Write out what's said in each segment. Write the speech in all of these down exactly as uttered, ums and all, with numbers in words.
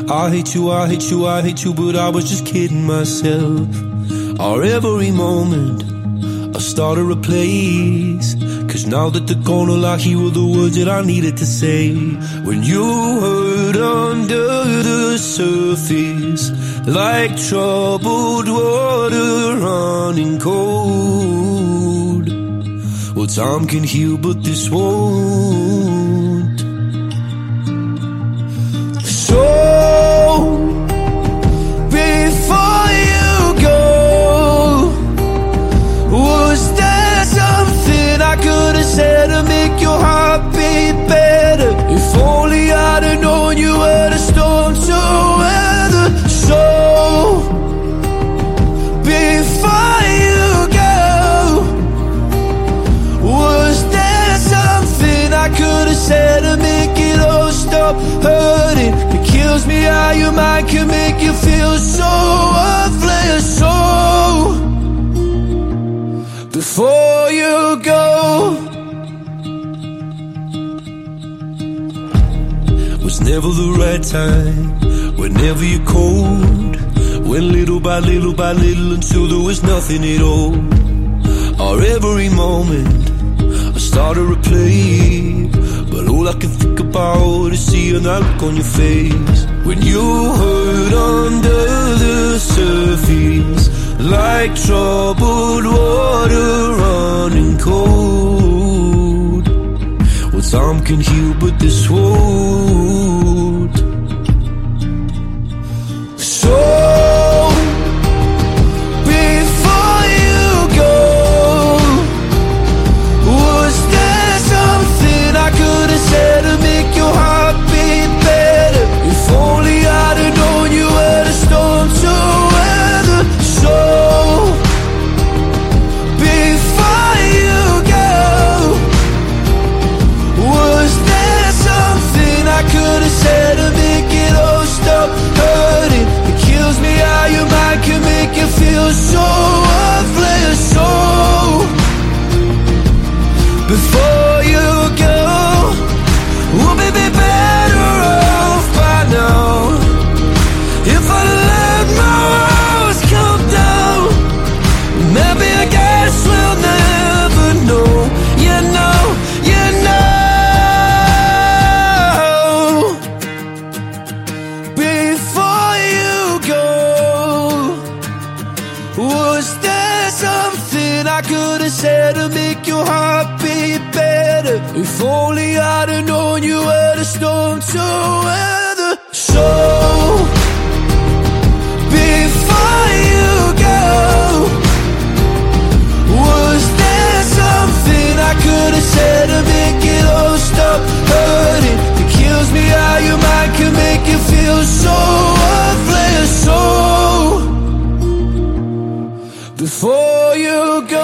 I hate you, I hate you, I hate you, but I was just kidding myself. Our every moment I started a place, cause now that they're gone, all I hear were the words that I needed to say. When you hurt under the surface, like troubled water running cold. Well, time can heal, but this won't. So, before you go, was there something I could have said to make your heart beat better? If only I'd have known you were the storm to weather. So, before you go, was there something I could have said to make it all stop hurting? It kills me how your mind can make you feel so worthless. So, before you go, was never the right time, whenever you're cold. Went little by little by little until there was nothing at all. Our every moment I started to replay, but all I can think about is seeing that look on your face. When you hurt under the surface, like troubled water running cold. Well, time can heal, but this won't. So, before you go, was there something I could have said to make your heart beat better? If only I'd have known you were the storm to weather. So, before you go, was there something I could have said to make it all stop hurting? It kills me how your mind can make you feel so worthless. So, before you go, we'll be better off by now. If I let my walls come down, maybe I guess we'll never know. You know, you know. Before you go, was there something I could have said to make your heart beat better? If only I'd have known you were the storm to weather. So, before you go, was there something I could have said to make it all stop hurting? It kills me how your mind can make you feel so worthless. So, before you go.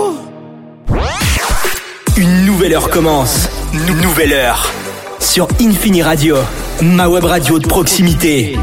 Une nouvelle heure commence. Nou- nouvelle heure. Sur Infini Radio, ma web radio de proximité.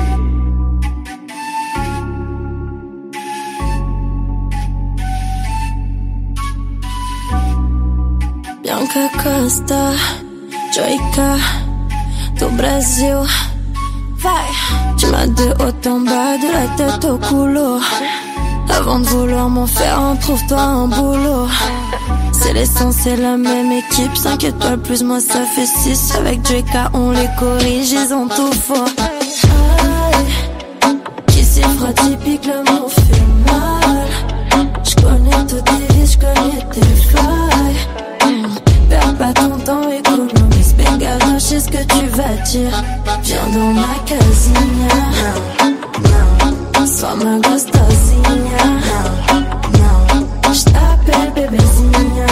Bianca Costa, Joyka, do Brasil. Vai. Tu m'as de haut en bas, de la tête au couloir. Avant de vouloir m'en faire un, trouve-toi un boulot. C'est l'essence, c'est la même équipe. cinq étoiles plus moi ça fait six. Avec Joyka on les corrige, ils ont tout faux. Qui s'y fera typique, le mot fait mal. J'connais tous tes vies, j'connais tes failles. mmh. Perds pas ton temps, économise Bengalo, je sais ce que tu vas dire. Viens dans ma casinha. Sois ma gostosinha. J't'appelle bébézinha.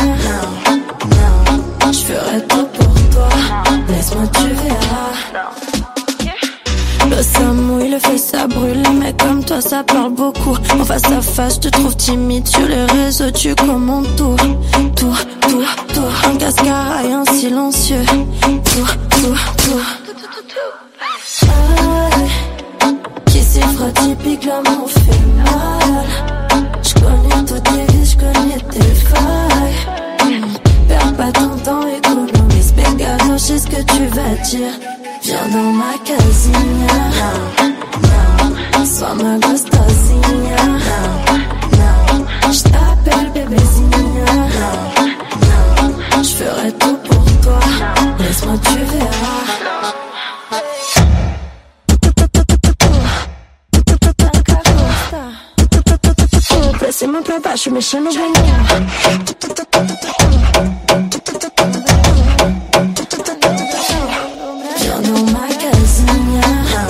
J'ferai tout pour toi. Laisse-moi, tu verras. Le ça mouille, le feu ça brûle. Les mecs comme toi ça parle beaucoup. En face à face, je te trouve timide. Sur les réseaux, tu commentes tout. Tout, tout, tout. Un cascara et un silencieux. Tout, tout, tout. Qui s'y fera typique, l'amour fait mal. J'connais toutes tes vies, j'connais tes failles. mmh. Perds pas ton temps, économise Bengalo, je sais ce que tu vas dire. Viens dans ma casinha. mano pra baixo, mexendo o bumbum. Eu numa casinha,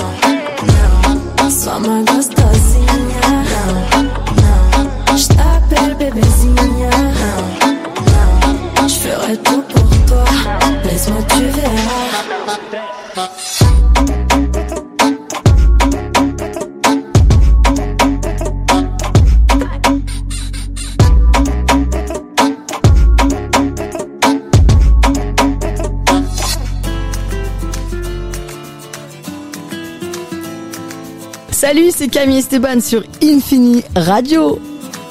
só uma gostosinha. Está belle bebezinha. Je ferai tout pour toi, laisse-moi tu verras. Salut, c'est Camille Esteban sur Infini Radio.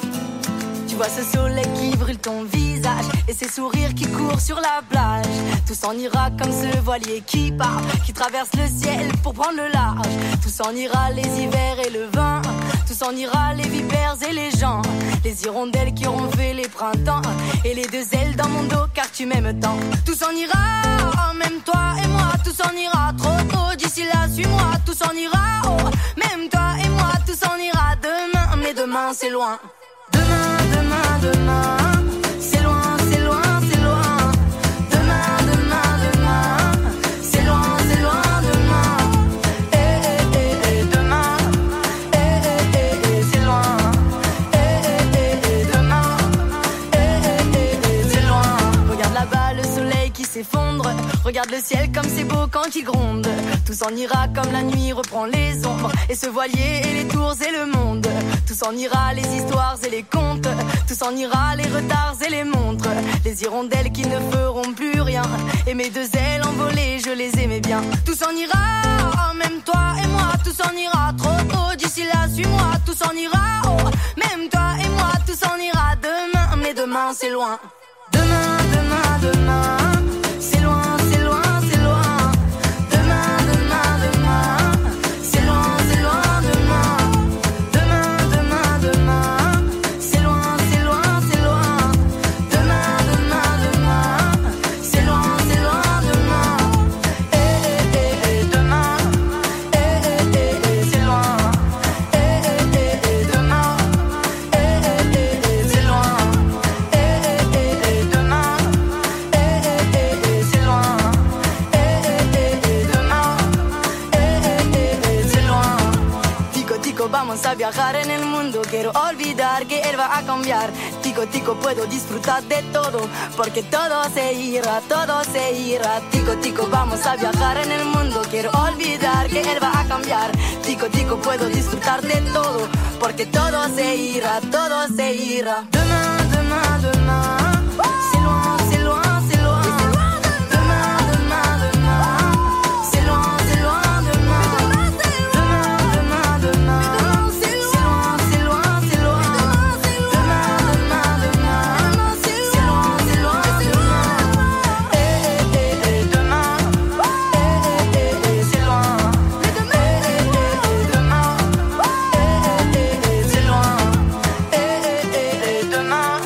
Tu vois ce soleil qui brûle ton visage et ces sourires qui courent sur la plage. Tout s'en ira comme ce voilier qui part, qui traverse le ciel pour prendre le large. Tout s'en ira les hivers et le vin. Tout s'en ira les vipères et les gens. Les hirondelles qui auront fait les printemps et les deux ailes dans mon dos car tu m'aimes tant. Tout s'en ira, oh, même toi et moi. Tout s'en ira trop tôt, d'ici là suis-moi. Tout s'en ira, oh, même toi et moi. Tout s'en ira demain, mais demain c'est loin. Demain, demain, demain, c'est loin, c'est loin, c'est loin. Demain, demain, demain, c'est loin, c'est loin, demain. Eh, eh, eh, eh, demain, eh, eh, eh, eh, c'est loin. Eh, eh, eh, eh, demain, eh, eh, eh, eh, c'est loin. Regarde là-bas le soleil qui s'effondre. Regarde le ciel comme c'est beau quand il gronde. Tout s'en ira comme la nuit reprend les ombres. Et ce voilier et les tours et le monde. Tout s'en ira les histoires et les contes. Tout s'en ira les retards et les montres. Les hirondelles qui ne feront plus rien. Et mes deux ailes envolées, je les aimais bien. Tout s'en ira, oh, même toi et moi. Tout s'en ira trop tôt, d'ici là suis-moi. Tout s'en ira, oh, même toi et moi. Tout s'en ira demain, mais demain c'est loin. Demain, demain, demain, c'est loin, c'est loin, c'est loin. Demain, demain, demain, c'est loin, c'est loin, demain. Demain, demain, demain, c'est loin, c'est loin, c'est loin. Demain, demain, demain, c'est loin, c'est loin, demain. Eh, eh, eh, eh, demain. Eh, eh, eh, eh, c'est loin. Eh, eh, eh, eh, demain. Eh, eh, eh, eh, c'est loin. Eh, eh, eh, eh, demain. Eh, eh, eh, eh, c'est loin. Eh, eh, eh, eh, demain. Eh, eh, eh, eh, c'est loin. Tico, tico, vamos a viajar en el mundo. Quiero olvidar que él va a cambiar. Tico, tico, puedo disfrutar de todo. Porque todo se irá, todo se irá. Tico, tico, vamos a viajar en el mundo. Quiero olvidar que él va a cambiar. Tico, tico, puedo disfrutar de todo. Porque todo se irá, todo se irá. Demain, demain, demain. C'est loin, c'est loin, c'est loin. Demain, demain, demain. C'est loin, c'est loin, demain. Demain, demain, demain. C'est loin, c'est loin, c'est loin. Demain, demain, demain. C'est loin, c'est loin, demain. Eh, eh, eh, eh, demain. Eh, eh, eh, eh, c'est loin. Eh, eh, eh, eh, demain. Eh, eh, eh, eh, c'est loin. Eh, eh, eh, eh, demain.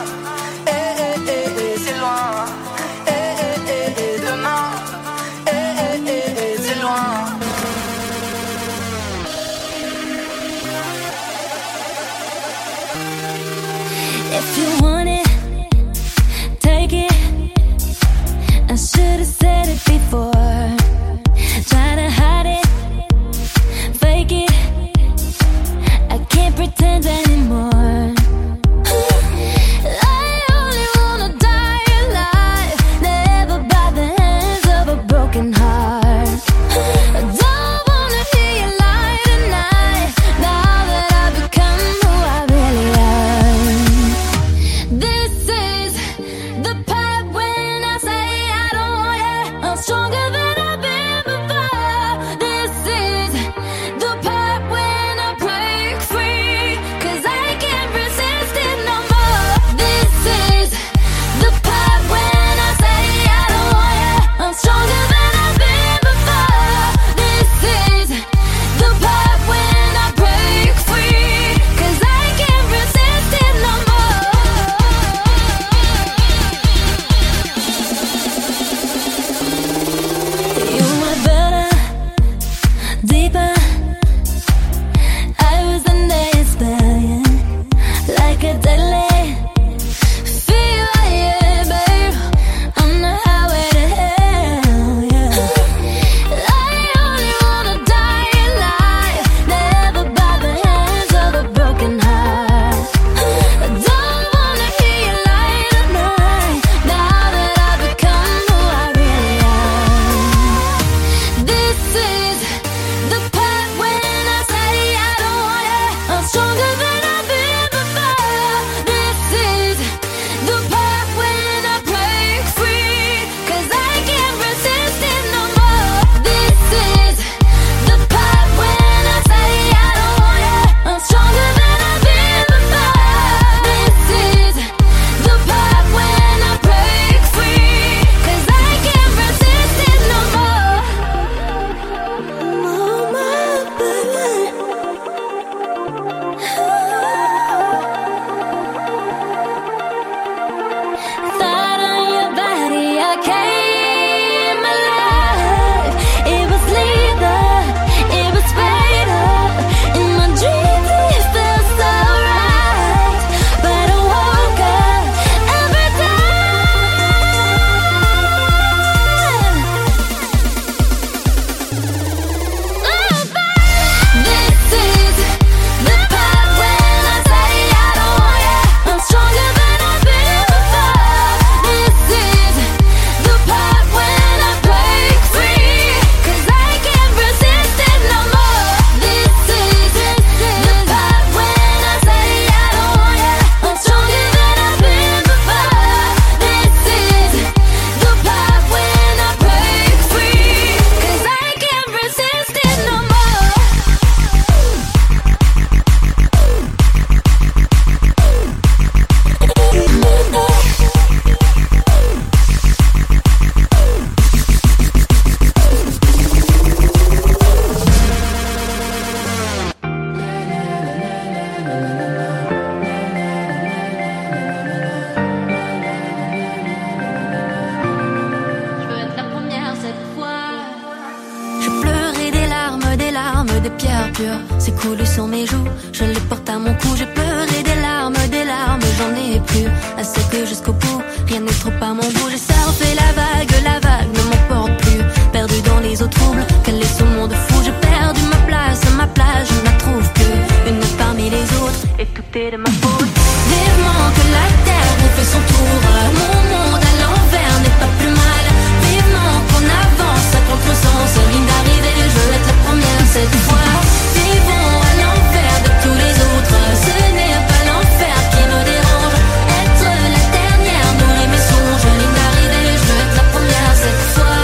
cœur pur s'est coulé sur mes joues. Je les porte à mon cou, j'ai pleuré des larmes, des larmes, j'en ai plus. Assez que jusqu'au bout, rien n'est trop à mon goût. J'ai surfé la vague, la vague ne m'emporte plus. Perdu dans les eaux troubles, quel est ce monde fou. J'ai perdu ma place, ma place, je ne la trouve plus. Une parmi les autres, et tout est de ma faute. Vivement que la terre ait fait son tour. Mon monde à l'envers n'est pas plus mal. Vivement qu'on avance à contre-sens. Ligne d'arrivée, je veux être la première cette fois. Vivons à l'envers de tous les autres. Ce n'est pas l'enfer qui nous dérange. Être la dernière nourrit mes songes. Ligne d'arrivée, je veux être la première cette fois.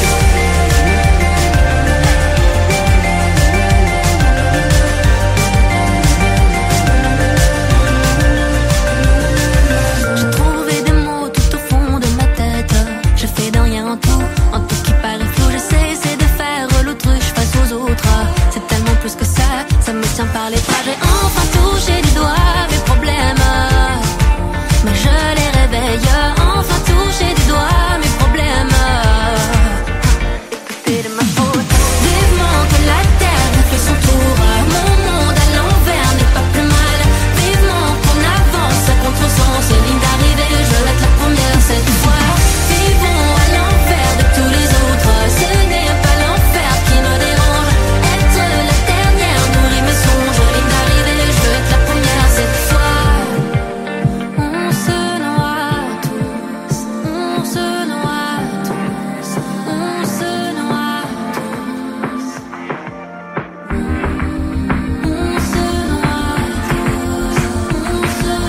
J'ai trouvé des mots tout au fond de ma tête. Je fais de rien en tout, en tout qui paraît flou. J'essaie, c'est de faire l'autruche face aux autres. C'est tellement plus que ça, ça me tient par les bras. J'ai enfin touché du doigt mes problèmes, mais je les réveille. Enfin touché du doigt mes problèmes. Écoutez de ma faute. Vivement que la terre fait son tour. Mon monde à l'envers n'est pas plus mal. Vivement qu'on avance à contre-sens. Ligne d'arrivée, je veux être la première cette fois. Vivons à l'envers de tous les autres. Ce n'est pas l'enfer qui nous dérange. Être la dernière nourrit mes songes. Ligne d'arrivée, je veux être la première cette fois. On se noie tous, on se noie tous, on se noie tous. On se noie tous, on se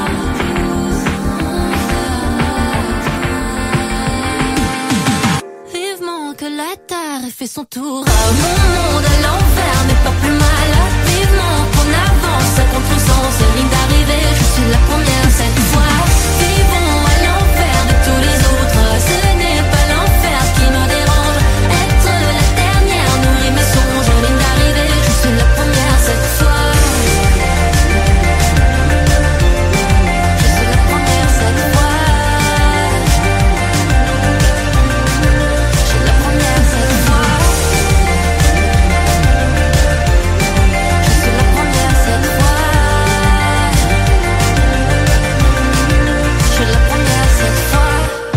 noie tous. Vivement que la terre ait fait son tour. Mon monde à l'envers n'est pas plus mal. Vivement qu'on avance à contre-sens. Ligne d'arrivée, je suis la première cette fois. Vivons à l'envers de tous les autres. Ce n'est pas l'enfer qui nous dérange. Être la dernière nourrit mes songes. Ligne d'arrivée, je suis la première cette fois. Je suis la première cette fois. Je suis la première cette fois. Je suis la première cette fois. Je suis la première cette fois.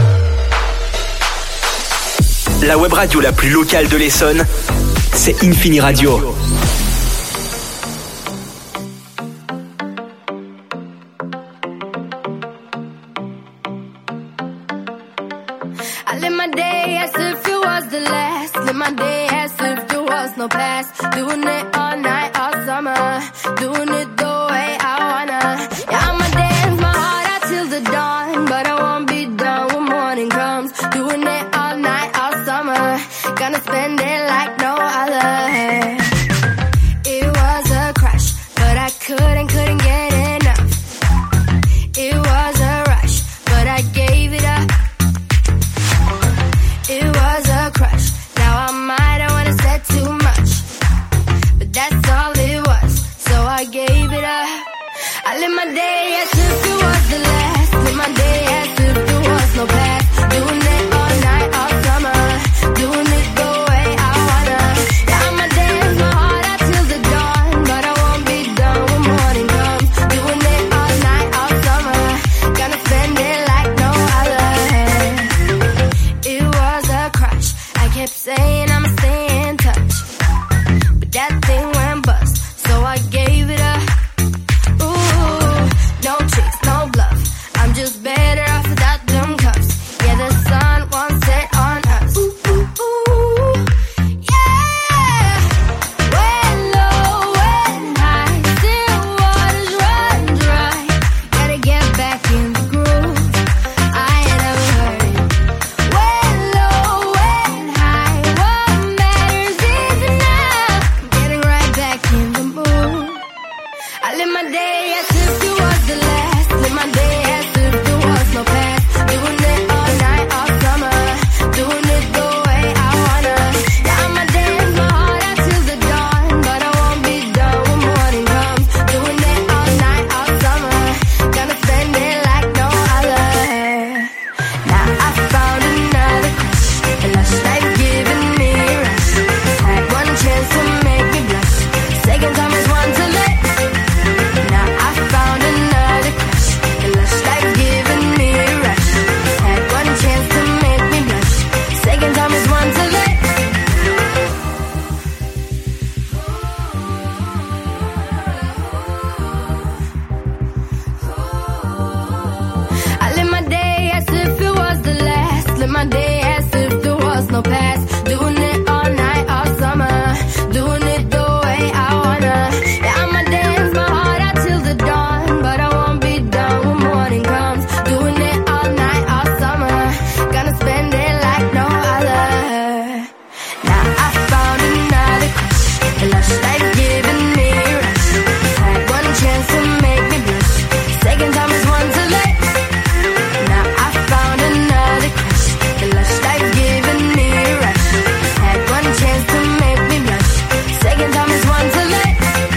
La web radio la plus locale de l'Essonne, c'est Infini Radio. I live my day as if it was the last. Live my day as if there was no past. Doing it all night, all summer. Doing it the way I wanna. Yeah, I'ma dance my heart out till the dawn. But I won't be done when morning comes. Doing it all night, all summer. Gonna spend it like no other. It was a crush, but I couldn't, couldn't get enough. It was a rush, but I gave it up. It was a crush. Now I might have wanna said too much, but that's all it was. So I gave it up. I live my day as if it was the last. Live my day as if there was no past. Doing it all night, all summer. Doing it the way I wanna. Yeah, I'ma dance my heart out till the dawn, but I won't be done when morning comes. Doing it all night, all summer. Gonna spend it like no other. It was a crush. I kept saying I'ma stay in touch, but that thing went bust, so I gave it up. Ooh, no tricks, my day as if there was no past. Doing it all night, all summer. Doing it the way I wanna. Yeah, I'ma dance my heart out till the dawn, but I won't be done when morning comes. Doing it all night, all summer. Gonna spend it like no other. Now I found another crush. A lush life giving me a rush. Had one chance to make me blush. Second time is one to let. Now I found another crush. A lush life giving me a rush. Had one chance to make me blush. Second time is one to let.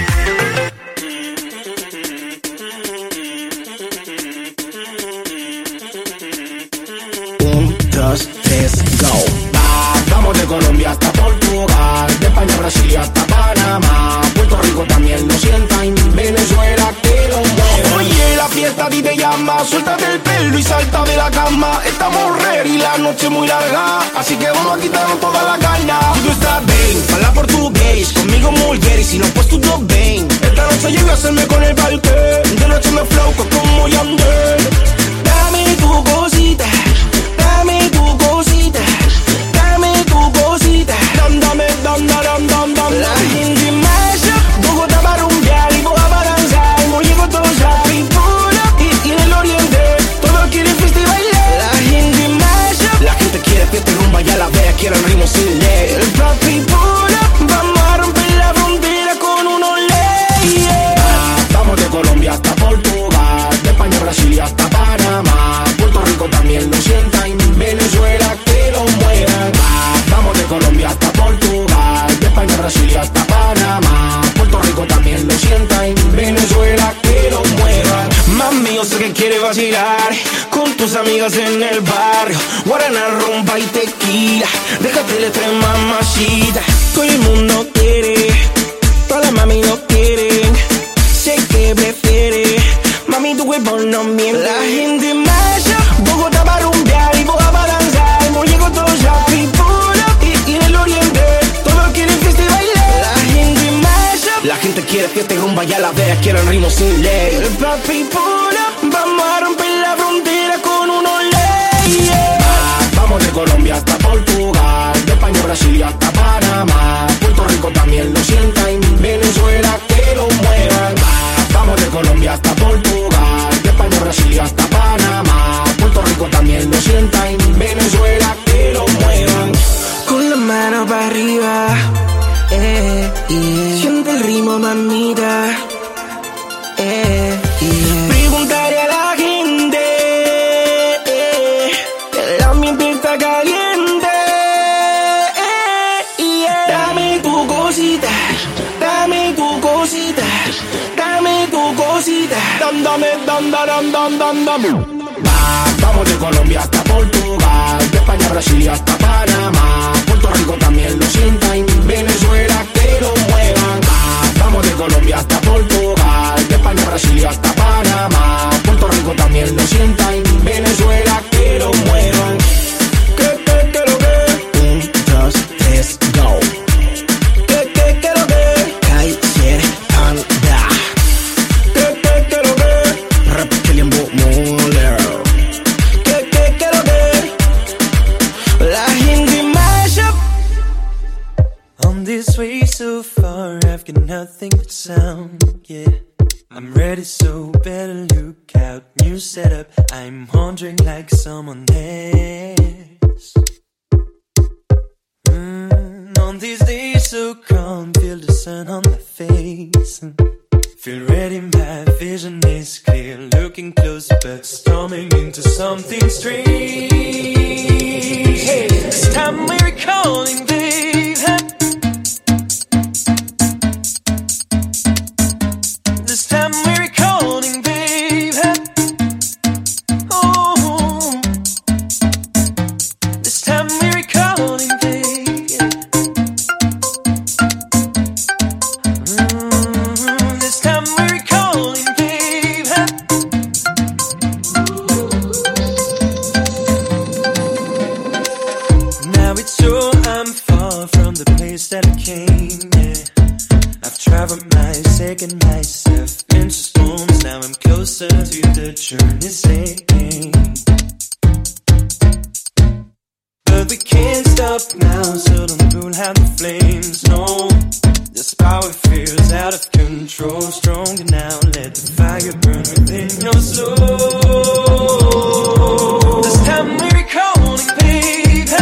Un, dos, tres, go. Va, vamos de Colombia hasta Portugal, de España a Brasil y hasta Panamá. Puerto Rico también lo sienta, en Venezuela que lo mueva. Oye, la fiesta a ti te llama, suéltate el pelo y salta de la cama. Estamos ready, la noche muy larga, así que vamos a quitarnos toda la carne. Tú estás bien, habla portugués, conmigo mulheres y no pues tú dos ven. Esta noche llego a hacerme con el parque, de noche me flow como Yandel. Dame tu cosita, dame tu cosita, dame tu cosita, dam, dame, dam, dam, dam, dam. La gente masha, Bogotá para rumbear y Boga para danzar. Muy llegó todos a Pipula y, y en el oriente todos quieren fiesta y bailar. La gente masha, la gente quiere fiesta y rumba, ya la vea, quiere el ritmo sin ley. El papi pura, vamos a romper la frontera con unos leyes. Ah, vamos de Colombia hasta Portugal, de España a Brasil y hasta Panamá. Puerto Rico también lo sienta, en Venezuela que lo muevan. Ah, vamos de Colombia hasta Portugal, de España a Brasil y hasta Panamá. Puerto Rico también lo sienta, en Venezuela que lo muevan. Mami, yo sé que quieres vacilar con tus amigas en el barrio. Guaraná, rumba y tequila, déjate el estrés, mamacita. Todo el mundo quiere, todas las mami lo quieren. Sé que prefiere, mami tu cuerpo no miente. La gente masha, Bogotá para rumbear y Boga para danzar. Muy llegó todos a Pipula y, y en el oriente todos quieren fiesta y bailar. La gente masha, la gente quiere fiesta y rumba, ya la vea, quiere el ritmo sin ley. El papi pura, vamos a romper la frontera con unos leyes. Ah, vamos de Colombia hasta Portugal, de España a Brasil y hasta Panamá. Puerto Rico también lo sienta, en Venezuela que lo muevan. Ah, vamos de Colombia hasta Portugal, de España a Brasil y hasta Panamá. Puerto Rico también lo sienta, en Venezuela que lo muevan. Con la mano para arriba, eh, yeah. Siente el ritmo, mamita, eh, yeah. Preguntaré a la gente, eh, el ambiente está caliente, eh, yeah. Dame tu cosita, dame tu cosita, dame tu cosita, dam, dame, dam, dam, dam, dam, dam. Va, vamos de Colombia hasta Portugal, de España a Brasil y hasta Panamá. Puerto Rico también lo sienta, en Venezuela que lo muevan. Va, vamos de Colombia hasta Portugal, de España a Brasil y hasta Panamá. Puerto Rico también lo sienta, en Venezuela que lo muevan. ¿Qué, qué, qué lo que? Un, dos, tres, go. ¿Qué, qué, qué lo que? Kaiser anda. ¿Qué, qué, qué lo que? Repite el Muller. ¿Qué, qué, qué lo que? La gente mashup. On this way so far, I've got nothing but sound, yeah. I'm ready, so better look out. New setup, I'm wandering like someone else. Mm, on these days so calm, feel the sun on my face. Feel ready, my vision is clear. Looking close, but storming into something strange. Hey, this time we're recalling, babe. This time we're recalling, babe. Oh, this time we're recalling, babe. Mm, this time we're recalling, babe. Now it's true, I'm far from the place that I came, yeah. I've traveled my second myself into storms. Now I'm closer to the journey's end. but we can't stop now, so don't rule out the flames, no. This power feels out of control, stronger now, let the fire burn within your soul. This time we're calling, baby.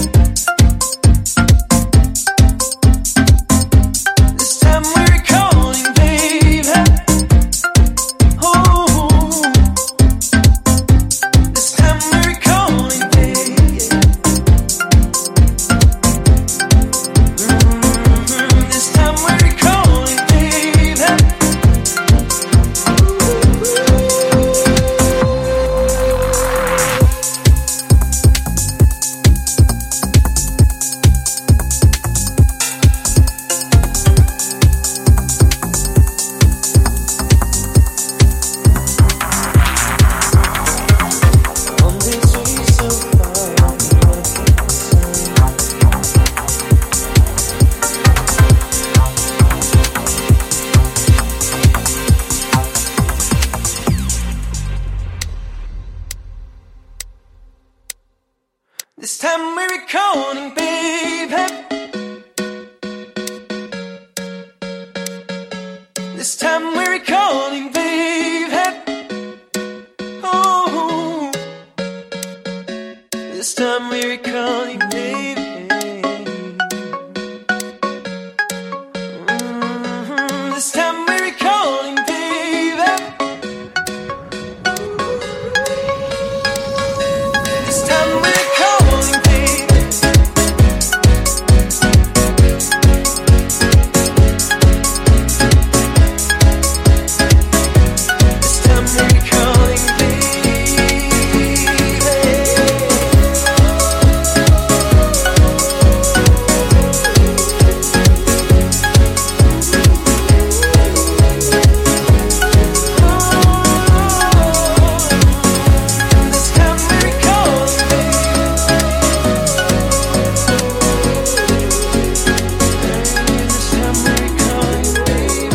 This time we're calling, baby. Oh, this time we're calling, baby. Mm-hmm. This time we're calling, baby. On this way so far, this time we're recording, baby. This time we're recording, baby. Oh, this time we're recording, baby. Mhm. This time we're recording, baby. This time we're recording, baby. This time we're recording, baby. This time we're recording, baby. This time we're recording, baby.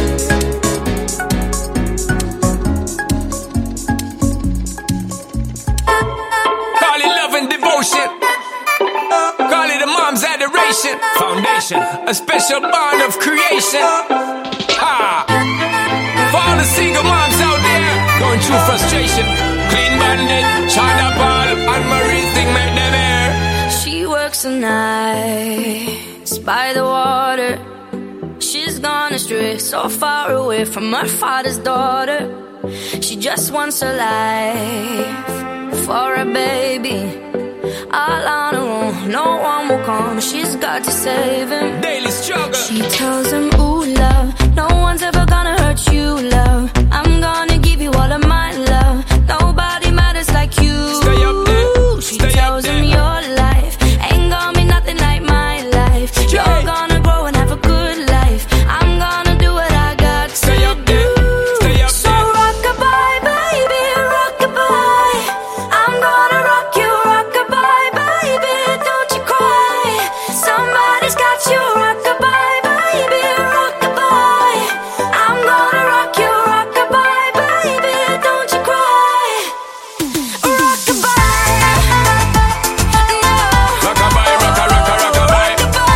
Call it love and devotion. Call it a mom's adoration. Foundation, a special bond of creation. Ah, for all the single moms out there going through frustration. Clean Bandit, China Paul, and Marie thing make them air. She works the nights by the water. She's gone astray, so far away from her father's daughter. She just wants a life for a baby. All on her own, no one will come. She's got to save him. Daily struggle. She tells him, ooh, love, no one's ever gonna hurt you, love. I'm gonna give you all of my love. Nobody matters like you. Stay up there. She Stay up tells there. him your life ain't gonna be nothing like my life. You're Yeah. gonna grow and have a good life. I'm gonna do what I got Stay to up there. do. Stay up So there. rock-a-bye, baby, rock-a-bye. I'm gonna rock you, rock-a-bye, baby. Don't you cry. Somebody's got you, rock-a-bye, baby, rock-a-bye. I'm gonna rock you, rock-a-bye, baby. Don't you cry. Rock-a-bye. No. Rockabye, rocka, rocka, rockabye.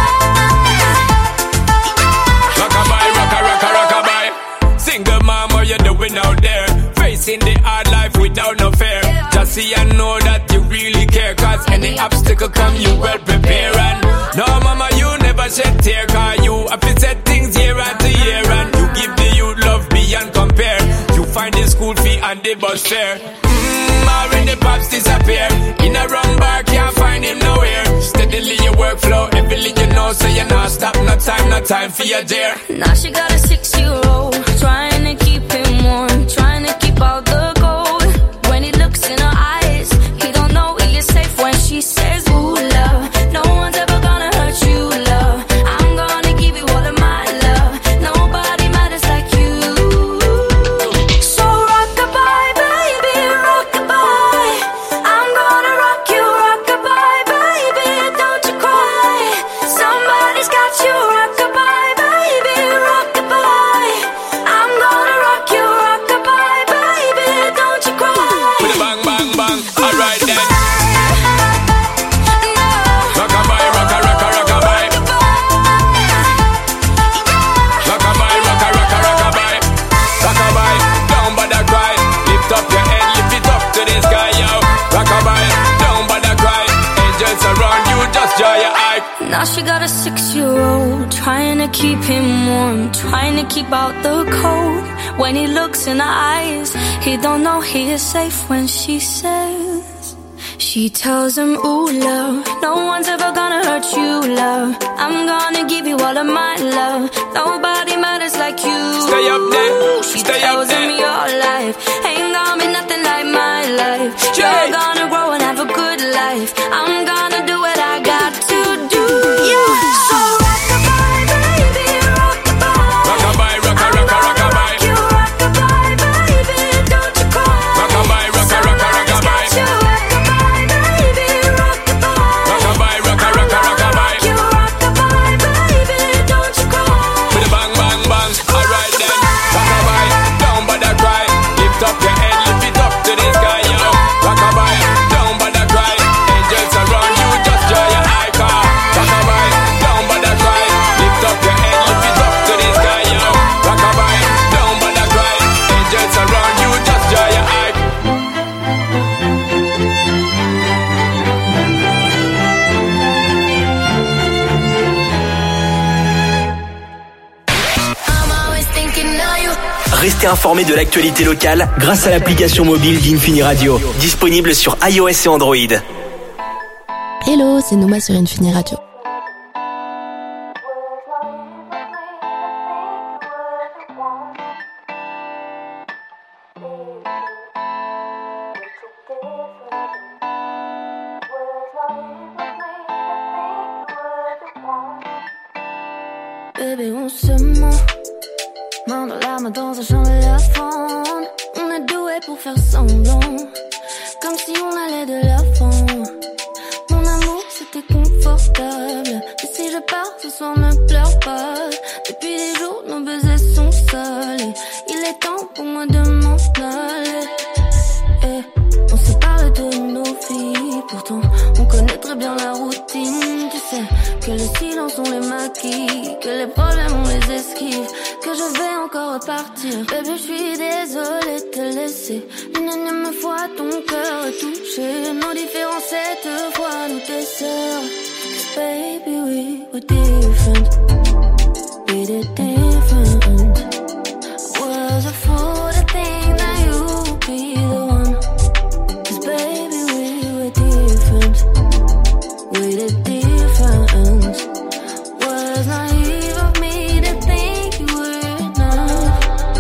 Rockabye, rocka, rocka, rockabye. Single mom, what you doing out there? Facing the hard life without no fear. Just see and know that you really care. Cause any obstacle come, you well prepare. And no, mama, you never shed tear. Cause you have to set things year after year. And you give the youth love beyond compare. You find the school fee and the bus fare. Mmm, or when the pops disappear. In a wrong bar, can't find him nowhere. Steadily your workflow, everything you know. So you not stop, no time, no time for your dear. Now she got a six-year-old, trying to keep him warm, trying to keep out the cold. When he looks in her eyes, he don't know he is safe when she says, ooh, love, no one's ever gonna hurt you, love. I'm gonna give you all of my love. Nobody matters like you. So rock-a-bye, baby, rock-a-bye. I'm gonna rock you, rock-a-bye, baby. Don't you cry. Somebody's got you, rock-a-bye, baby, rock-a-bye. Now she got a six-year-old, trying to keep him warm, trying to keep out the cold. When he looks in her eyes, he don't know he is safe when she says, she tells him, ooh, love, no one's ever gonna hurt you, love. I'm gonna give you all of my love. Nobody matters like you. Stay up there, she stay tells up there. him your life ain't gonna be nothing like my life. You're gonna grow and have a good life. I'm gonna do what I got to do. Yeah. So rock-a-bye, baby, rock-a-bye. Rock-a-bye, rock-a, rock-a, rock-a-bye. You rock-a-bye, baby, don't you cry. Rock-a-bye, rock-a, rock-a, rock-a-bye. You rock-a-bye, baby, rock-a-bye. Rock-a-bye, rock-a, rock-a, rock-a-bye. You rock-a-bye, baby, don't you cry. With a bang, bang, bang. Alright then. Rock-a-bye, don't bother cry. Lift up your head, lift it up to the sky, yo. Rock-a-bye, don't bother cry. Angels around you, just draw your eye car. Rock-a-bye, don't bother cry. Lift up your head, lift it up to the sky, yo. Rock-a-bye, don't bother cry. Angels around you, just draw your eye. Restez informés de l'actualité locale grâce à l'application mobile d'Infini Radio, disponible sur iOS et Android. Hello, c'est Nouma sur Infini Radio. Bébé, on se ment, main dans la main dans un champ de lavande. On est doué pour faire semblant, comme si on allait de l'avant. Mon amour, c'était confortable, mais si je pars ce soir, ne pleure pas. Depuis des jours, nos baisers sont sales. Il est temps pour moi de m'en aller. Eh, on se parle de nos vies, pourtant on connaît très bien la routine. Tu sais que les silences on les maquille, que les problèmes on les esquive, que je vais encore repartir. Bébé, je suis désolée de te laisser. Une énième fois ton cœur est touché. Nos différences cette fois nous desserrent. 'Cause baby we were different, we did different. Was a fool to think that you would be the one. 'Cause baby we were different, we did different. Was naive of me to think you were enough.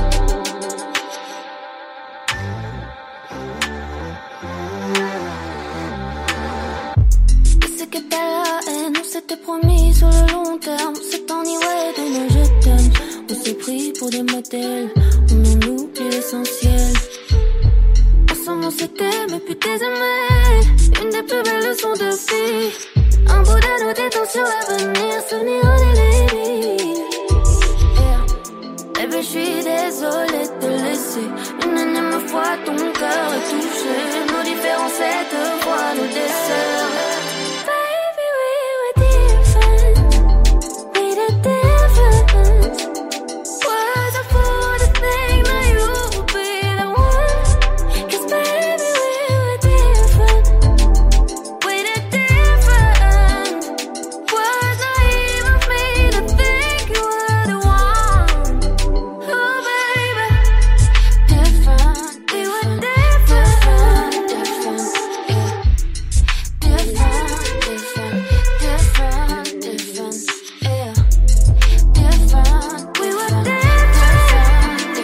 Je sais que t'as la haine, on s'était promis sur le long terme. C'est enivré de nos je t'aime. On s'est pris pour des modèles, on en oublie l'essentiel. Ensemble on s'était mais plus désaimés. Une des plus belles leçons de vie. Un bout de nous détend sur l'avenir. Souvenir des ladies. Yeah. Bébé, je suis désolée de te laisser. Une énième fois ton cœur est touché. Nos différences cette fois nous desserrent. Baby, we were different, we did different. Was a fool to think that you would be the one. 'Cause baby, we were different, we did different. Was naive of me to think you were the one. Oh baby, different, we were different, different, yeah. Different, different, different, different, yeah. Different, we were different, different, yeah.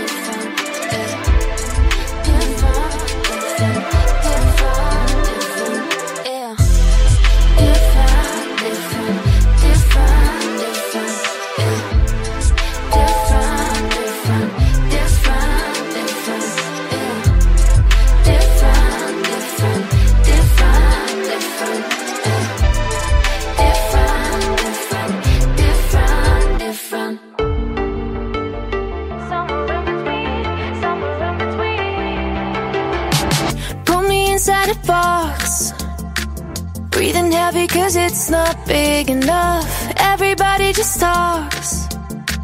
Different, different, different, different, yeah. Different, different, different, different, yeah. Different, different, different, different, yeah. Different, different, different, different, yeah. Different, different, different, different. Somewhere in between, somewhere in between. Put me inside a box, breathing heavy 'cause it's not big enough. Everybody just talks,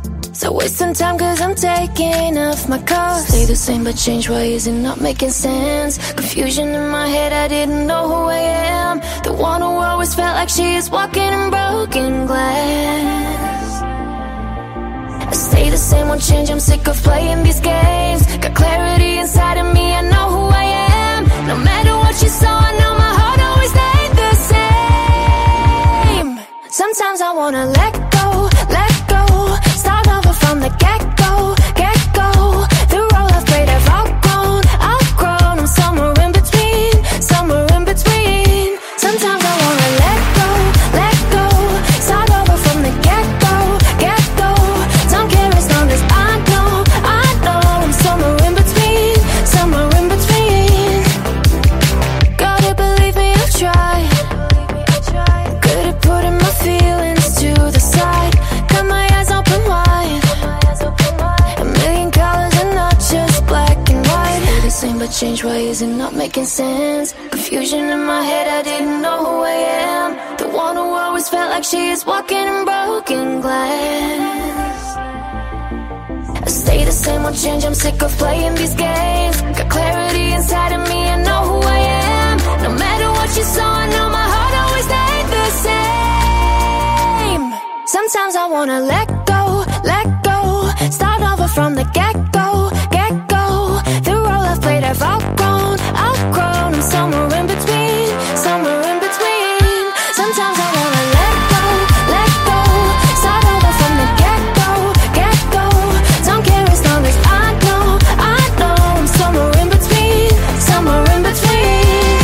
So wasting time cause I'm taking off my clothes. Stay the same but change ways and not making sense. Confusion in my head, I didn't know who I am. The one who always felt like she is walking in broken glass. I stay the same, won't change, I'm sick of playing these games. Got clarity inside of me, I know who I am. No matter what you saw, I know my heart always stayed the same. Sometimes I wanna let go, let go. Start over from the get-go, get-go. The role I've played I've outgrown, outgrown. I'm somewhere in between, somewhere in between. Sometimes I wanna let go, let go. Start over from the get-go, get-go. Don't care as long as I know, I know. I'm somewhere in between, somewhere in between. Gotta believe me, I've tried. Good at putting my feelings to the side. Got my eyes open wide. A million colors and not just black and white. Stay the same but change ways and not making sense. Confusion in my head, I didn't know who I am. The one who always felt like she is walking in broken glass. I stay the same, won't change, I'm sick of playing these games. Got clarity inside of me, I know who I am. No matter what you saw, I know my heart always stayed the same. Sometimes I wanna let go, let go. Start over from the get-go, get-go. The role I've played I've outgrown, outgrown. I'm somewhere in between, somewhere in between. Sometimes I wanna let go, let go. Start over from the get-go, get-go. Don't care as long as I know, I know. I'm somewhere in between, somewhere in between.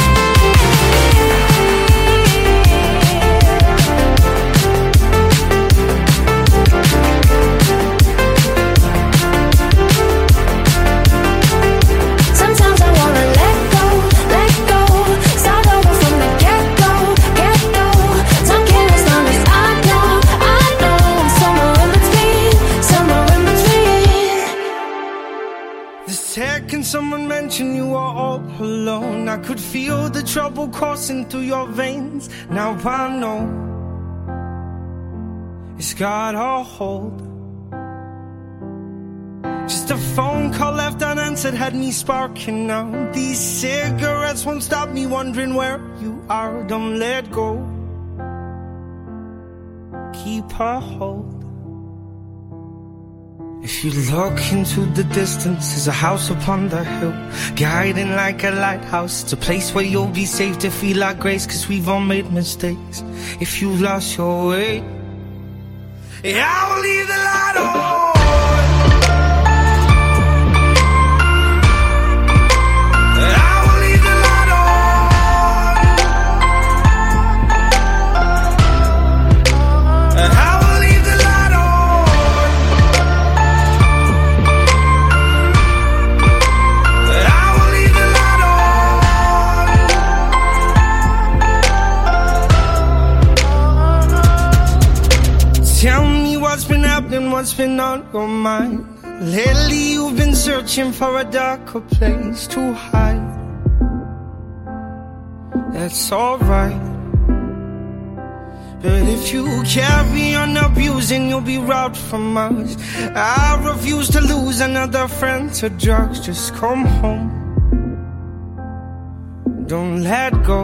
Sometimes I wanna let go, let go. Start over from the get-go, get-go. Don't care as long as I know, I know. I'm somewhere in between, somewhere in between. The second someone mentioned you were all alone, I could feel the trouble coursing through your veins. Now I know it's got a hold. Just a phone call left unanswered had me sparking now. These cigarettes won't stop me wondering where you are. Don't let go, keep a hold. If you look into the distance, there's a house upon the hill, guiding like a lighthouse. It's a place where you'll be safe to feel our grace, cause we've all made mistakes. If you've lost your way, yeah, I will leave the light on. I will leave the light on. I will leave the light on. I will leave the light on. Tell me what's been happening, what's been on your mind. Lately you've been searching for a darker place to hide. That's alright, but if you carry on abusing, you'll be robbed from us. I refuse to lose another friend to drugs. Just come home, don't let go.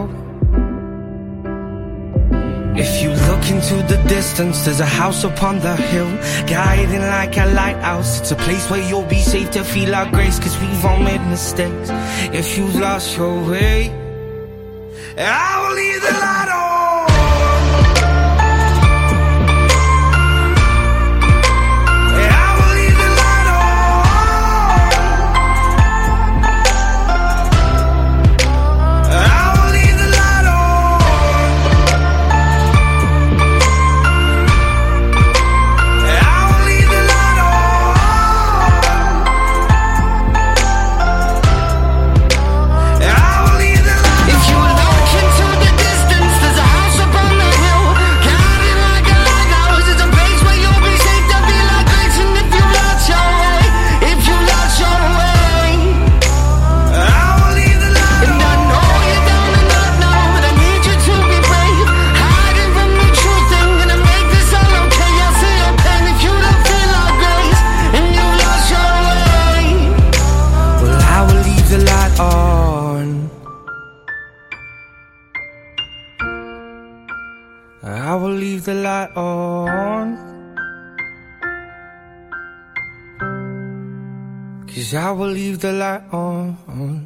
If you look into the distance, there's a house upon the hill, guiding like a lighthouse. It's a place where you'll be safe to feel our grace, cause we've all made mistakes. If you've lost your way, I will leave the light on. If you look into the distance, there's a the light on. 'Cause I will leave the light on.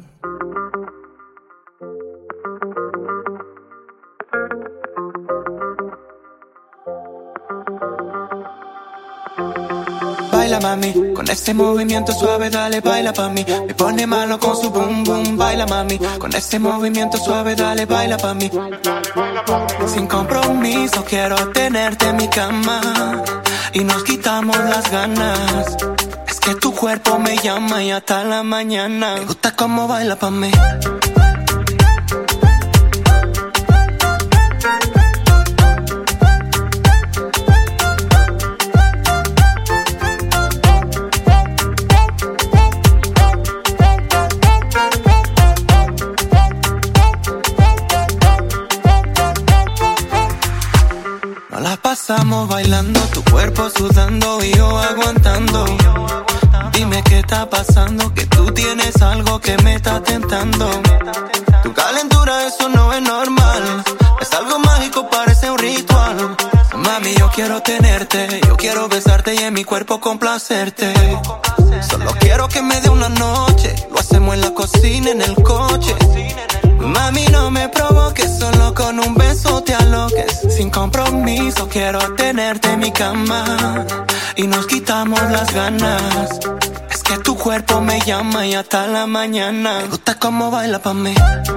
Baila mami, con ese movimiento suave dale, baila pa' mí. Me pone malo con su boom boom, baila mami. Con ese movimiento suave dale, baila pa' mí. Sin compromiso quiero tenerte en mi cama y nos quitamos las ganas. Es que tu cuerpo me llama y hasta la mañana. Me gusta cómo baila pa' mí. Pasamos bailando, tu cuerpo sudando y yo aguantando. Dime qué está pasando, que tú tienes algo que me está tentando. Tu calentura, eso no es normal. Es algo mágico, parece un ritual. Mami, yo quiero tenerte, yo quiero besarte y en mi cuerpo complacerte. Solo quiero que me dé una noche, lo hacemos en la cocina, en el coche. Mami, no me provoques, solo con un beso te aloques. Sin compromiso quiero tenerte en mi cama y nos quitamos las ganas. Es que tu cuerpo me llama y hasta la mañana. Me gusta cómo baila pa' mí.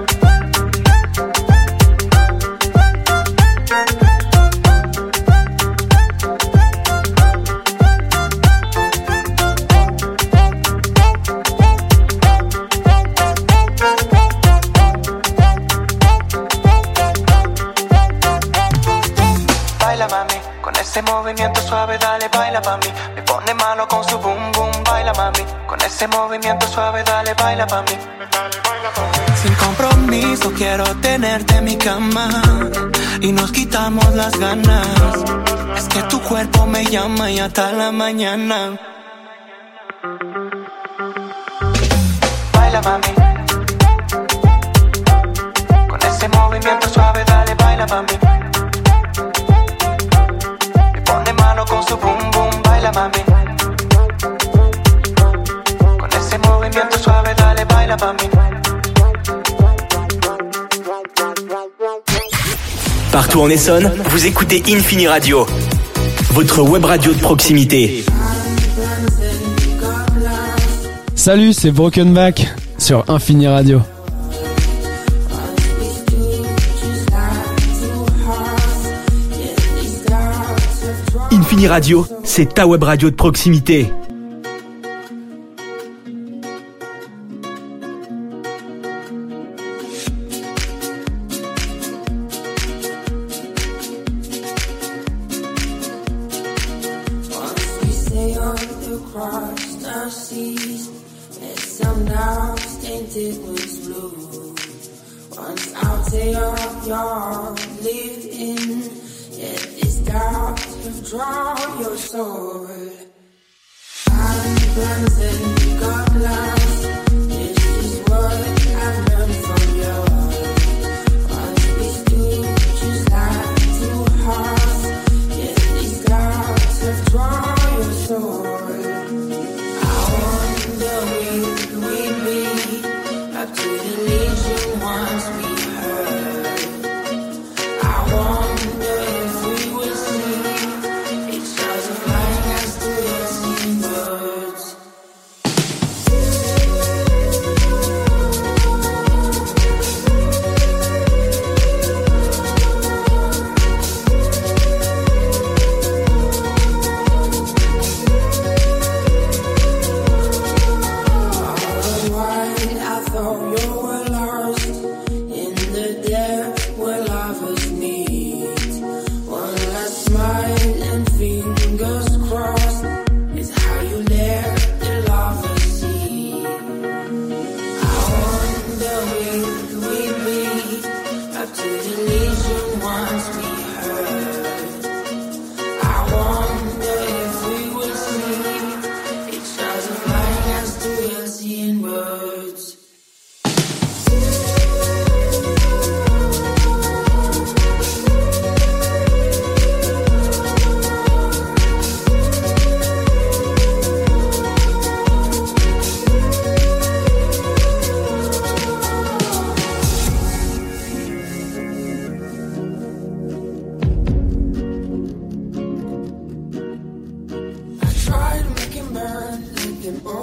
Ese movimiento suave, dale, baila pa' mí. Me pone malo con su boom boom, baila mami. Con ese movimiento suave, dale, baila pa' mí. Sin compromiso quiero tenerte en mi cama y nos quitamos las ganas. Es que tu cuerpo me llama y hasta la mañana. Baila mami. Con ese movimiento suave, dale, baila pa' mí. Con su boom boom, baila mami. Con ese movimiento suave, dale, baila pa' mí. Partout en Essonne, vous écoutez Infini Radio, votre web radio de proximité. Salut, c'est Broken Back sur Infini Radio. Infini Radio, c'est ta web radio de proximité. Draw your sword. I'm planting God loves. This is what I learned from you. Once we stood just like two hearts. Yet these dogs have drawn your sword. I wonder will we be up to the legion once we heard. I wonder if we will see. Your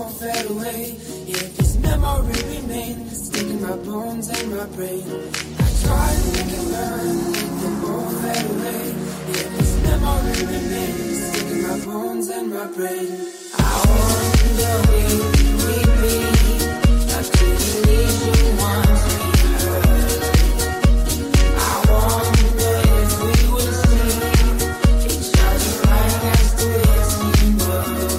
won't fade away. Yeah, this memory remains, stuck in my bones and my brain. I try to make it learn, they won't fade away. Yeah, this memory remains, stuck in my bones and my brain. I wonder will we meet? I couldn't leave you once we heard. I wonder if we would see each other right as the listening bird.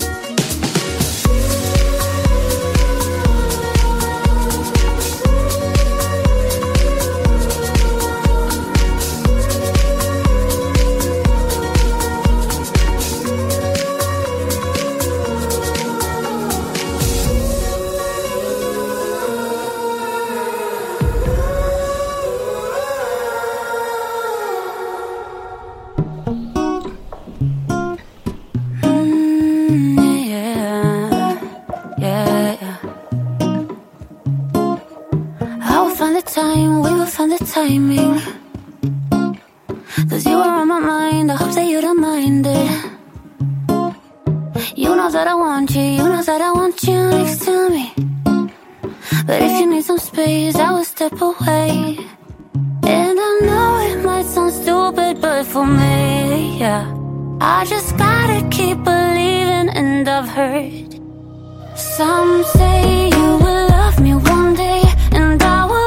Timing, cause you were on my mind. I hope that you don't mind it. You know that I want you, you know that I want you next to me. But if you need some space, I will step away. And I know it might sound stupid, but for me, yeah, I just gotta keep believing. And I've heard some say you will love me one day, and I will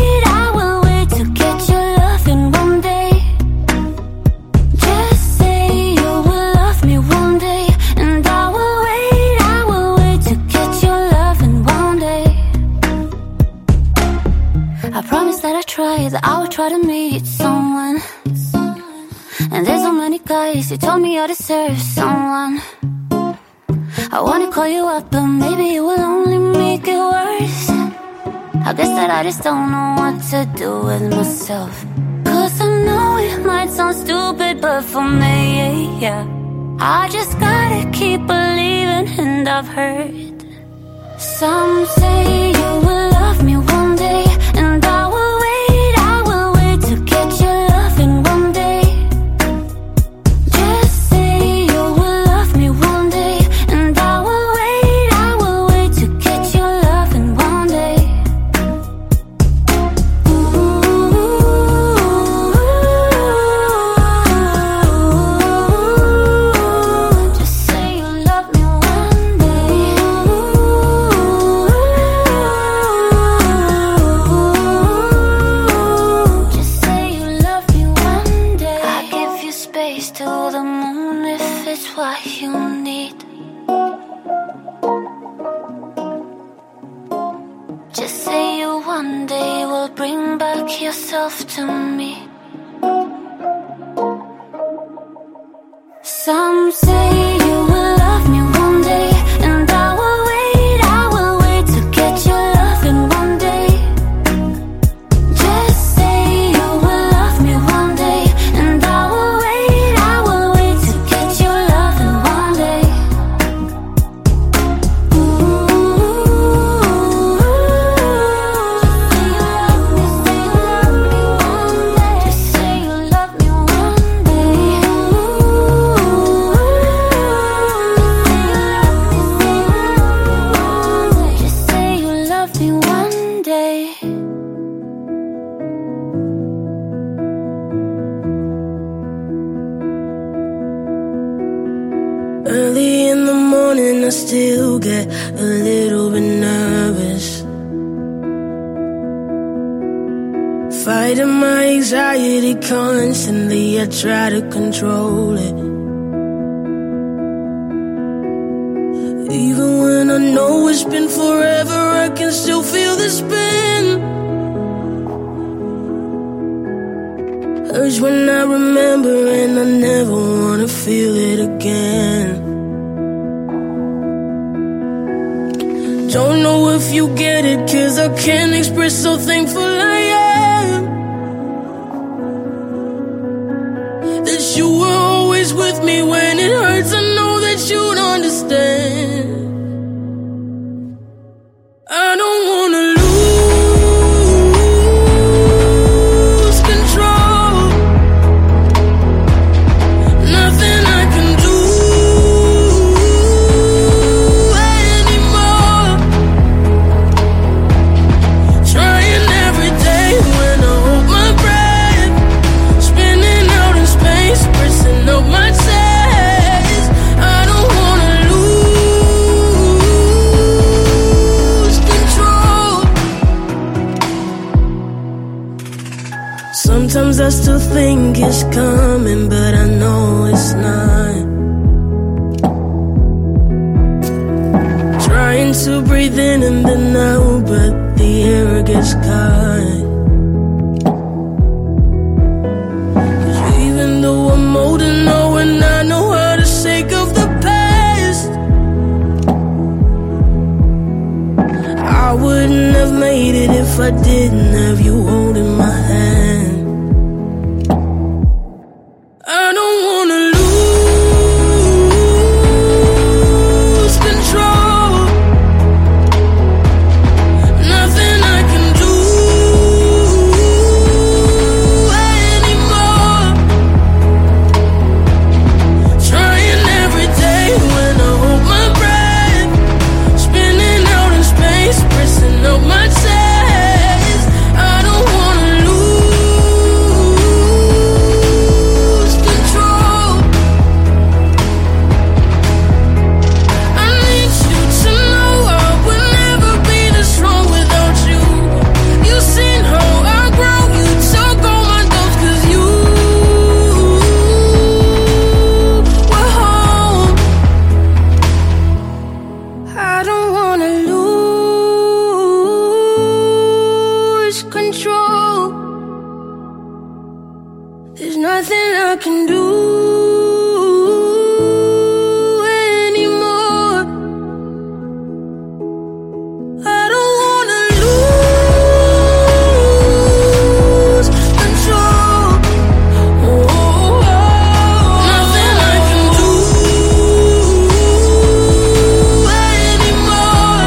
that I would try to meet someone. And there's so many guys who told me I deserve someone. I wanna call you up, but maybe it will only make it worse. I guess that I just don't know what to do with myself. Cause I know it might sound stupid, but for me, yeah, I just gotta keep believing. And I've heard some say you will love me one day, and I will to me. Some say you will love me one day, and I will wait, I will wait to get your loving one day. Just say you will love me one day, and I will wait, I will wait to get your loving one day. Early in the morning I still get a little bit nervous, fighting my anxiety constantly. I try to control it, even when I know it's been forever, I can still feel the spin. Urge when I remember, and I never wanna feel it again. Don't know if you get it, cause I can't express how thankful I am that you were always with me when it hurts. I know that you'd understand. I don't wanna lose control, nothing I can do. And Sometimes I still think it's coming, but I know it's not. Trying to breathe in and then out, but the air gets caught. Cause even though I'm old and know and I know how to shake off the past, I wouldn't have made it if I didn't have you holding my hand. I don't wanna lose control. Nothing I can do anymore. Trying every day when I hold my breath, spinning out in space, pressing up my chest. I don't wanna lose control. I need you to know I would never be this strong without you. You seen how I grow, you took all my doubts cause you were home. I don't wanna lose control. There's nothing I can do anymore. I don't wanna lose control. Nothing I can do anymore.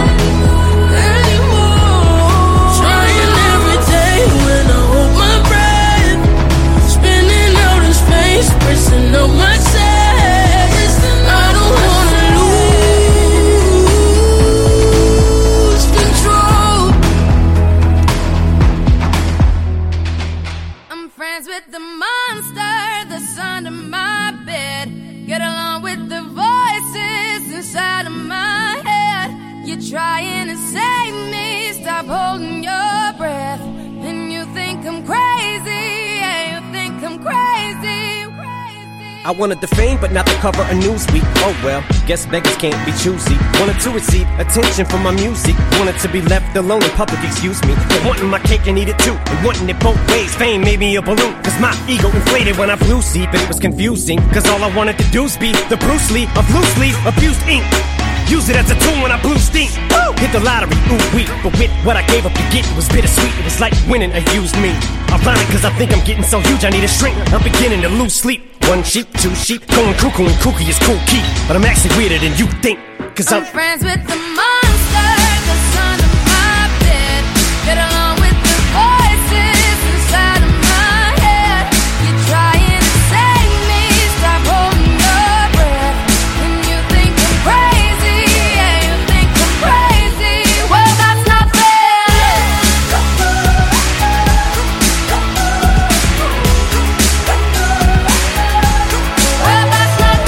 Anymore. Trying every day when I hold my breath, spinning out in space, pressing up my chest. I don't wanna lose control. I'm friends with the monster that's under my bed. Get along with the voices inside of my head. You're trying to save me, stop holding your breath. And you think I'm crazy, yeah, you think I'm crazy. I wanted the fame, but not the cover of Newsweek. Oh well, guess beggars can't be choosy. Wanted to receive attention from my music. Wanted to be left alone in public, excuse me. But wanting my cake and eat it too. And wanting it both ways. Fame made me a balloon. Cause my ego inflated when I flew see. But it was confusing. Cause all I wanted to do was be the Bruce Lee of loose leaf abused ink. Use it as a tool when I blew steam. Woo! Hit the lottery, ooh wee. But with what I gave up to get, it was bittersweet. It was like winning a used me. Ironic cause I think I'm getting so huge I need a shrink. I'm beginning to lose sleep. One sheep, two sheep, going cuckoo and kooky is cool key. But I'm actually weirder than you think. Cause I'm, I'm friends with the monster that's under my bed. Get along with the voices inside of my head. You're trying to save me, stop holding your breath. And you think I'm crazy, yeah, you think I'm crazy. Well, that's not fair. Well, that's not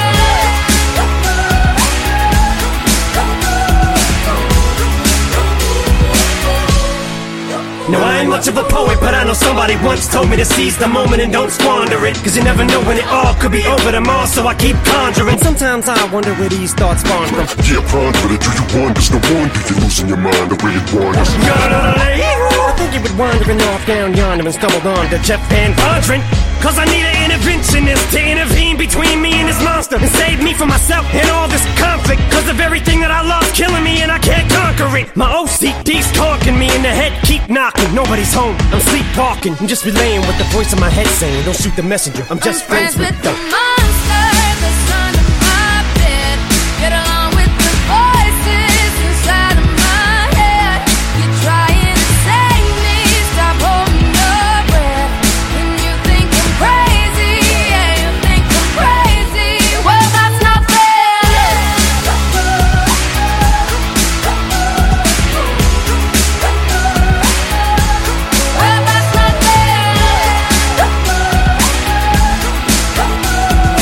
now I ain't much of a poet, but I know somebody once told me to seize the moment and don't squander it. Cause you never know when it all could be over tomorrow, so I keep conjuring. Sometimes I wonder where these thoughts spawn from. Yeah, ponder it, do you wonder? No wonder you're losing your mind the way it wanders. I think you were wandering off down yonder and stumbled on to Jeff Van Vondren. Cause I need an interventionist to intervene between me and this monster and save me from myself and all this conflict. Cause of everything that I love's killing me and I can't conquer it. My O C D's talking me in the head, keep knocking. Nobody's home, I'm sleepwalking. I'm just relaying what the voice in my head saying. Don't shoot the messenger, I'm just I'm friends, friends with with the the monster that's under my bed. Get along with the voices inside of my head. You're trying to save me, stop holding your breath. And you think I'm crazy, yeah, you think I'm crazy. Well, that's not fair. Well, that's not fair.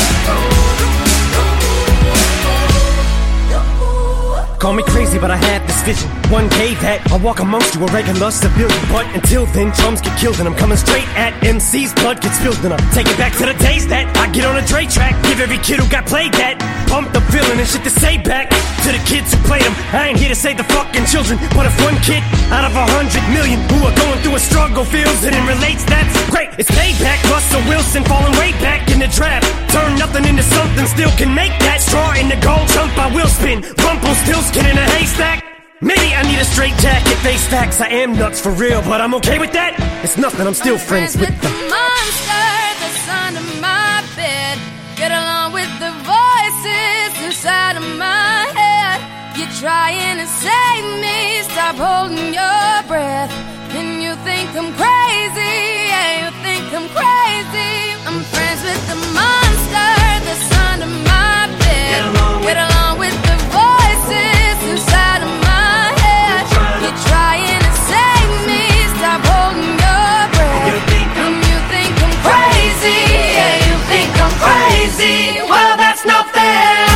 but I had this vision. One day that I'll walk amongst you, a regular civilian. But until then, drums get killed and I'm coming straight at M C's. Blood gets spilled and I'm taking back to the days that I get on a Dre track. Give every kid who got played that pumped up feeling and shit to say back to the kids who played them. I ain't here to save the fucking children, but if one kid out of a hundred million who are going through a struggle feels it and relates, that's great. It's payback. Russell Wilson falling way back in the draft. Turn nothing into something, still can make that. Straw in the gold jump, I will spin. Rumpelstiltskin in a haystack. Maybe I need a straight jacket, face facts. I am nuts for real, but I'm okay with that. It's nothing, I'm still I'm friends, friends with, with the monster that's under my bed. Get along with the voices inside of my head. You're trying to save me, stop holding your breath. And you think I'm crazy, yeah, you think I'm crazy. I'm friends with the monster that's under my bed. Get along with, Get along with the voices inside of my head. You're trying to save me, stop holding your breath. You think I'm, and you think I'm crazy, yeah, you think I'm crazy. Well, that's not fair.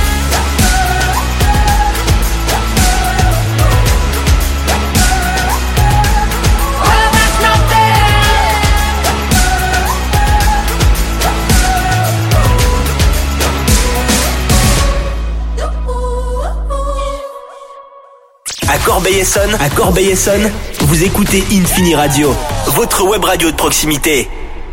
À Corbeil-Essonnes, à Corbeil-Essonnes, vous écoutez Infini Radio, votre web radio de proximité.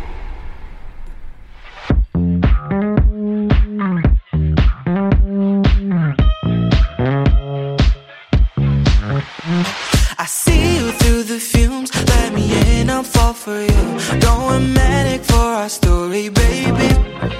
I see you through the fumes, let me in, I'll fall for you. Going manic for our story, baby.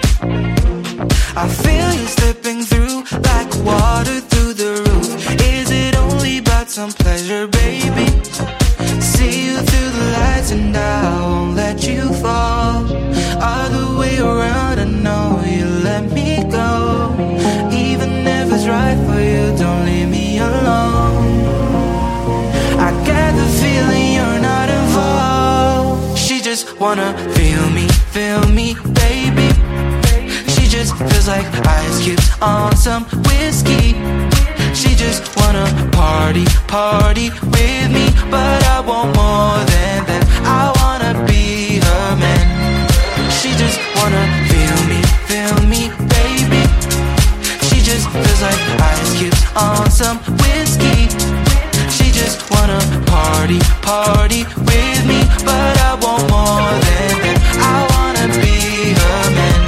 I feel you slipping through like water through the roof. Is it only about some pleasure, baby? See you through the lights and I won't let you fall. Other way around, I know you let me go. Even if it's right for you, don't leave me alone. I get the feeling you're not involved. She just wanna feel me, feel me, baby. She just feels like ice cubes on some whiskey. She just wanna party, party with me. But I want more than that, I wanna be her man. She just wanna feel me, feel me, baby. She just feels like ice cubes on some whiskey. She just wanna party, party with me. But I want more than that, I wanna be her man.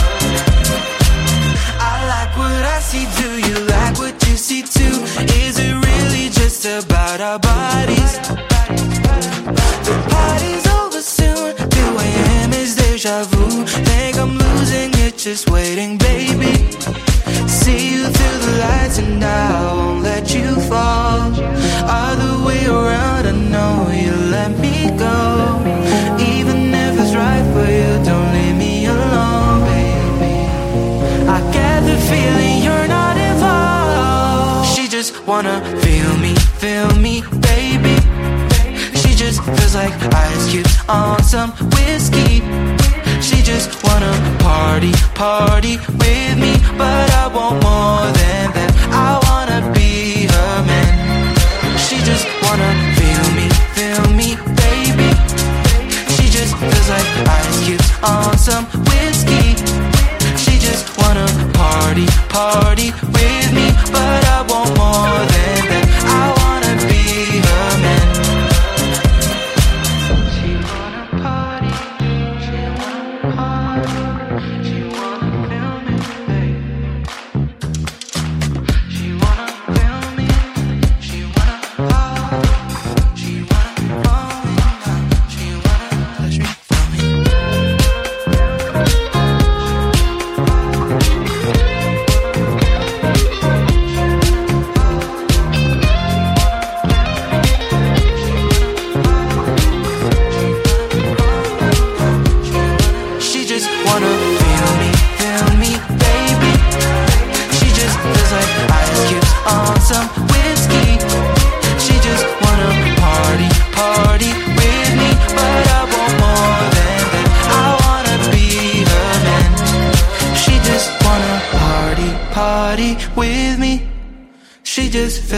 I like what I see, do you like what you see too? Is it really just about our bodies? The party's over soon, two a.m. is deja vu. Think I'm losing it, just waiting, baby. See you through the lights and I won't let you fall. Other way around, I know you let me go. Even if it's right for you, don't leave me alone, baby. I get the feeling you're not involved. She just wanna feel me, feel me, baby. She just feels like ice cubes on some whiskey. She just wanna party, party with me. But I want more than that, I wanna be her man. She just wanna feel me, feel me, baby. She just feels like ice cubes on some whiskey. She just wanna party, party with me. But I want more than that, I wanna be her man. She wanna party, she wanna party, she wanna feel me, baby.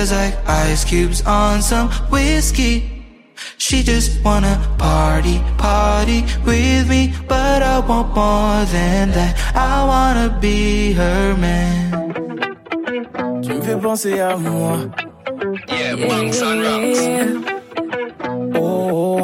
just like ice cubes on some whiskey. She just wanna party, party with me, but I want more than that. I wanna be her man. Tu me fais penser à moi. Yeah, Bunks and Rocks. Oh,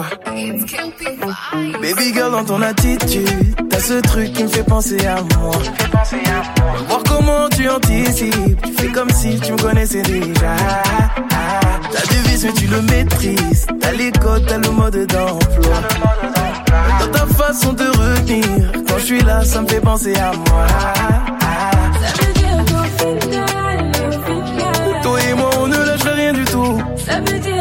baby girl, dans ton attitude, t'as ce truc qui me fait penser à moi. Voir comment tu anticipes, tu fais comme si tu me connaissais déjà. T'as des vices mais tu le maîtrises, t'as les codes, t'as le mode d'emploi. Dans ta façon de retenir, quand je suis là, ça me fait penser à moi. Ça veut dire qu'au final, au final, toi et moi on ne lâche rien du tout. ça veut dire